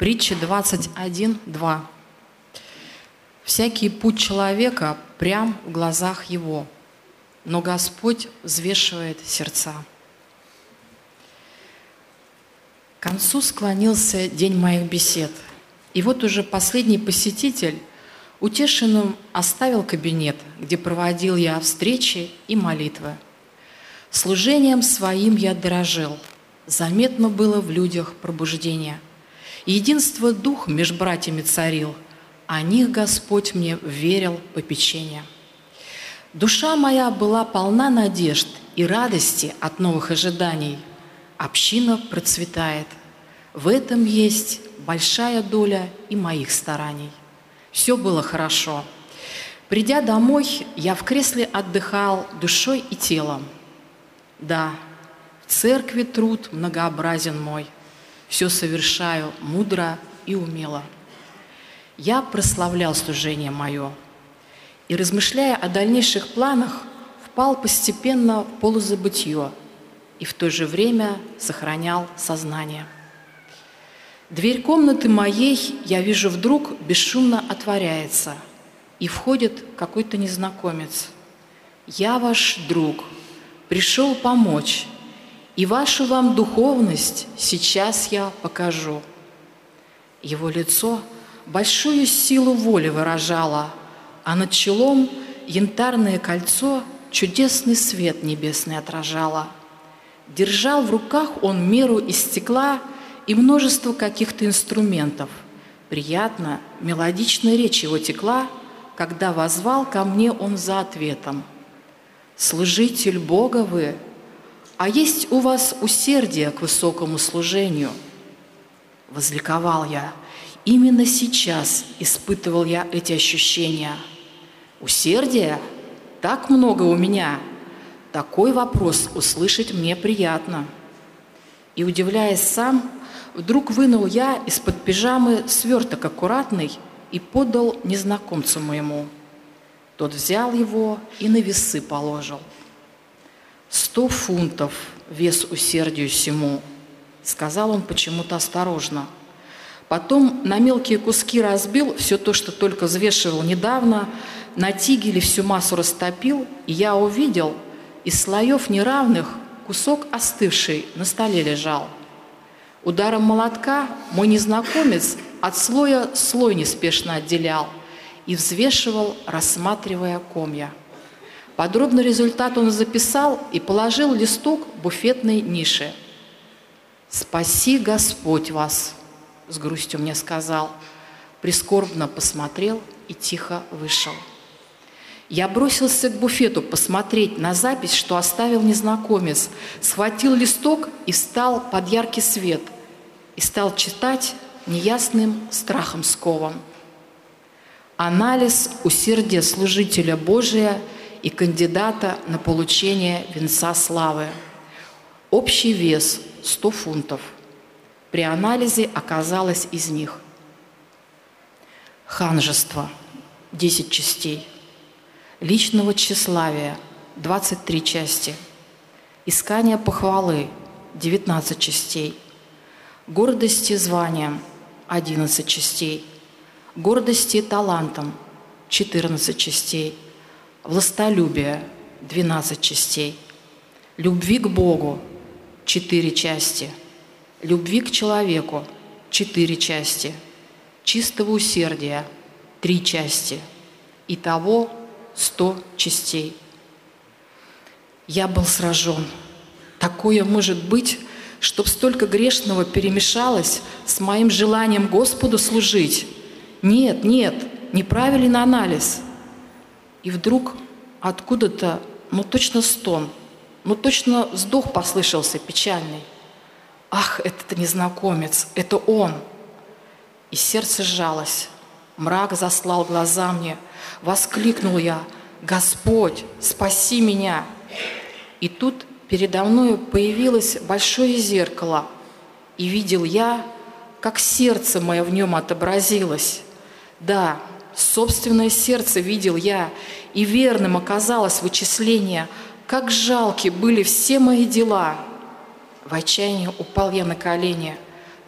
Притча 21:2. «Всякий путь человека прям в глазах его, но Господь взвешивает сердца». К концу склонился день моих бесед, и вот уже последний посетитель утешенным оставил кабинет, где проводил я встречи и молитвы. Служением своим я дорожил, заметно было в людях пробуждение. Единство дух меж братьями царил, о них Господь мне верил попечение. Душа моя была полна надежд и радости от новых ожиданий. Община процветает, в этом есть большая доля и моих стараний. Все было хорошо. Придя домой, я в кресле отдыхал душой и телом. Да, в церкви труд многообразен мой, все совершаю мудро и умело. Я прославлял служение мое и, размышляя о дальнейших планах, впал постепенно в полузабытье и в то же время сохранял сознание. Дверь комнаты моей, я вижу, вдруг бесшумно отворяется, и входит какой-то незнакомец. «Я ваш друг, пришел помочь, и вашу вам духовность сейчас я покажу». Его лицо большую силу воли выражало, а над челом янтарное кольцо чудесный свет небесный отражало. Держал в руках он меру из стекла и множество каких-то инструментов. Приятно, мелодичная речь его текла, когда воззвал ко мне он за ответом. «Служитель Бога вы, а есть у вас усердие к высокому служению?» Возликовал я. Именно сейчас испытывал я эти ощущения. Усердие? Так много у меня. Такой вопрос услышать мне приятно. И, удивляясь сам, вдруг вынул я из-под пижамы сверток аккуратный и подал незнакомцу моему. Тот взял его и на весы положил. 100 фунтов вес усердию сему, сказал он почему-то осторожно. Потом на мелкие куски разбил все то, что только взвешивал недавно, на тигеле всю массу растопил, и я увидел, из слоев неравных кусок остывший на столе лежал. Ударом молотка мой незнакомец от слоя слой неспешно отделял и взвешивал, рассматривая комья. Подробный результат он записал и положил листок в буфетной нише. «Спаси Господь вас», — с грустью мне сказал, прискорбно посмотрел и тихо вышел. Я бросился к буфету посмотреть на запись, что оставил незнакомец, схватил листок и встал под яркий свет и стал читать неясным страхом скован. Анализ усердия служителя Божия и кандидата на получение венца славы. Общий вес 100 фунтов. При анализе оказалось из них: ханжество – 10 частей, личного тщеславия – 23 части, искание похвалы – 19 частей, гордости званием – 11 частей, гордости талантом – 14 частей, властолюбие – 12 частей, любви к Богу – 4 части, любви к человеку – 4 части, чистого усердия – 3 части, итого 100 частей. Я был сражен. Такое может быть, чтоб столько грешного перемешалось с моим желанием Господу служить? Нет, неправильный анализ. И вдруг откуда-то, точно стон, точно вздох послышался печальный. Ах, это незнакомец, это он! И сердце сжалось, мрак заслал глаза мне, воскликнул я: «Господь, спаси меня!» И тут передо мною появилось большое зеркало, и видел я, как сердце мое в нем отобразилось. Да, собственное сердце видел я, и верным оказалось вычисление, как жалки были все мои дела. В отчаянии упал я на колени,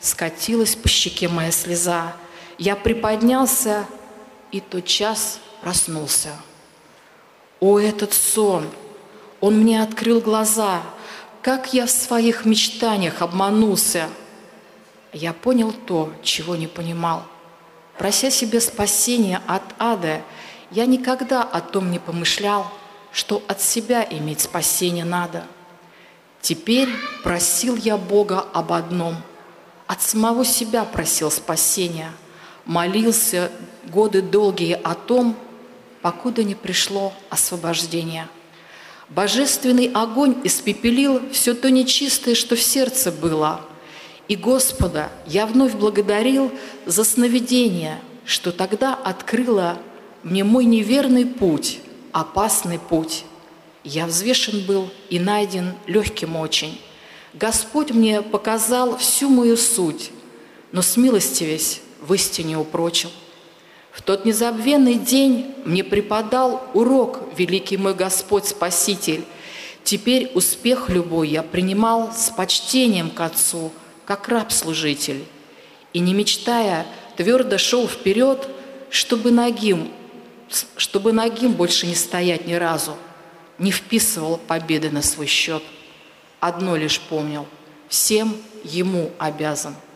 скатилась по щеке моя слеза. Я приподнялся и тотчас проснулся. О, этот сон! Он мне открыл глаза. Как я в своих мечтаниях обманулся! Я понял то, чего не понимал. Прося себе спасения от ада, я никогда о том не помышлял, что от себя иметь спасение надо. Теперь просил я Бога об одном. От самого себя просил спасения. Молился годы долгие о том, покуда не пришло освобождение. Божественный огонь испепелил все то нечистое, что в сердце было. И Господа я вновь благодарил за сновидение, что тогда открыло мне мой неверный путь, опасный путь. Я взвешен был и найден легким очень. Господь мне показал всю мою суть, но смилостивясь в истине упрочил. В тот незабвенный день мне преподал урок великий мой Господь Спаситель. Теперь успех любой я принимал с почтением к Отцу, как раб-служитель. И не мечтая, твердо шел вперед, чтобы нагим больше не стоять ни разу, не вписывал победы на свой счет. Одно лишь помнил — всем Ему обязан.